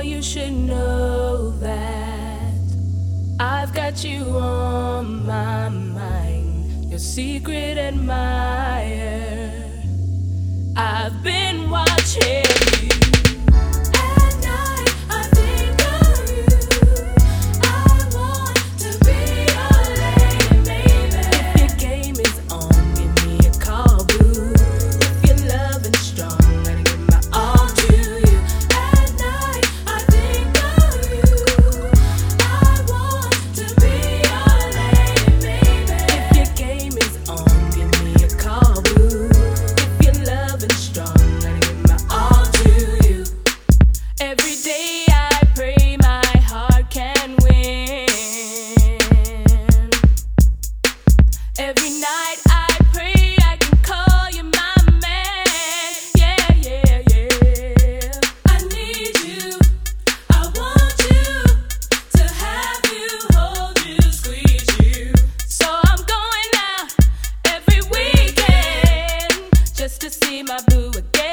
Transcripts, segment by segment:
you should know that I've got you on my mind, your secret admirer. I've been watching you. At night, I think of you. I want to be your lady, baby. If your game is on, give me a call, boo. If you're loving strong, let me give my all to you. At night, I think of you. I want to be your lady, baby. If your game is on, give me a call, boo. If you're loving strong, let me give my all to you. Every day I pray my heart can win. Every night I pray I can call you my man. Yeah, yeah, yeah. I need you, I want you, to have you, hold you, squeeze you. So I'm going out every weekend just to see my boo again.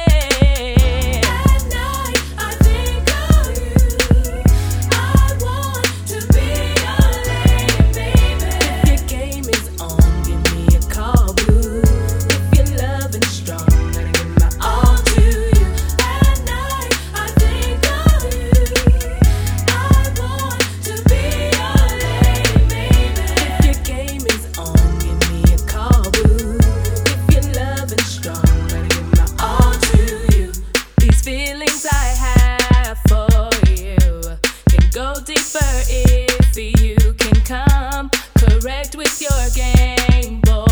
At night I think of you. I want to be your lady, baby. If your game is on, give me a call, boo. If you're loving strong, let me give my all to you. At night I think of you. I want to be your lady, baby. If your game is on, give me a call, boo. If you're loving strong, let me give my all to you. These feelings I have for you can go deeper if you can come correct with your game, boy.